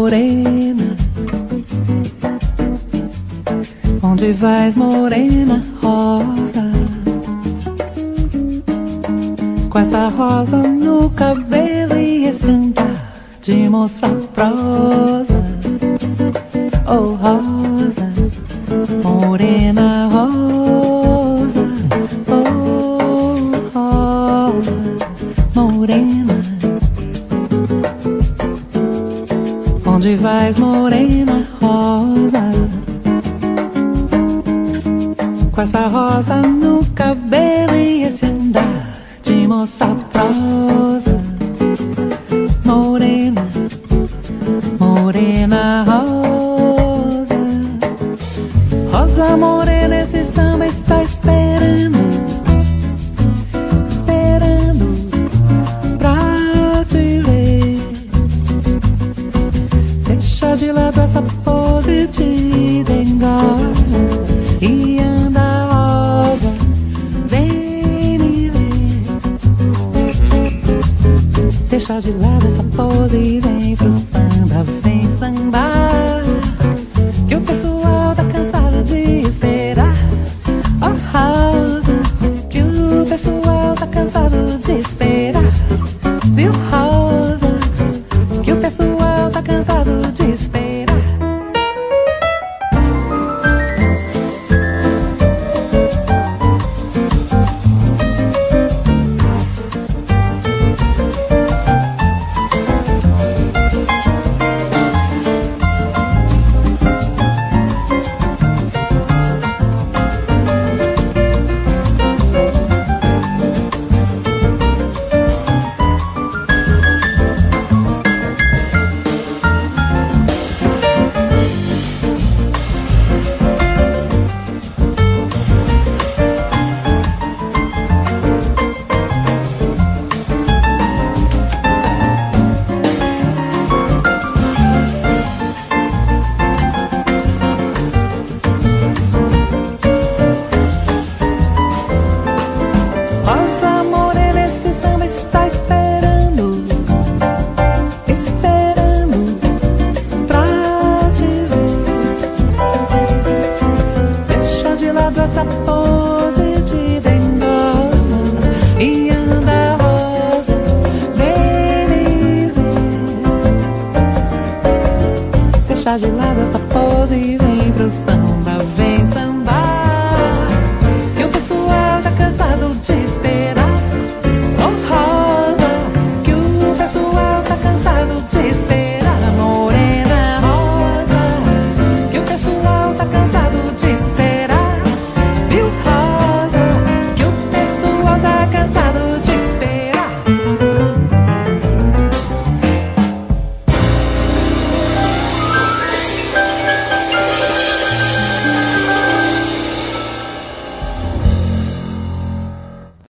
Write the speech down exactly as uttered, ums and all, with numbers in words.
morena? Onde vais, morena rosa? Com essa rosa no cabelo e esse andar de moça prosa. Oh, rosa, morena rosa. Oh, rosa, morena. Onde vais, morena rosa? Com essa rosa no cabelo e esse andar de moça prosa. Morena, morena rosa. Rosa morena, esse samba está esperando, esperando pra te ver. Deixa de lado essa pose de dengosa e anda rosa, vem me ver. Deixa de lado essa pose e vem pro samba, vem sambar, que o pessoal tá cansado de esperar. Oh, rosa, que o pessoal tá cansado de esperar. Viu, rosa, que o pessoal tá cansado de esperar. Rosa morena, esse samba está esperando, esperando pra te ver. Deixa de lado essa pose de dengosa e anda rosa, vem me ver. Deixa de lado essa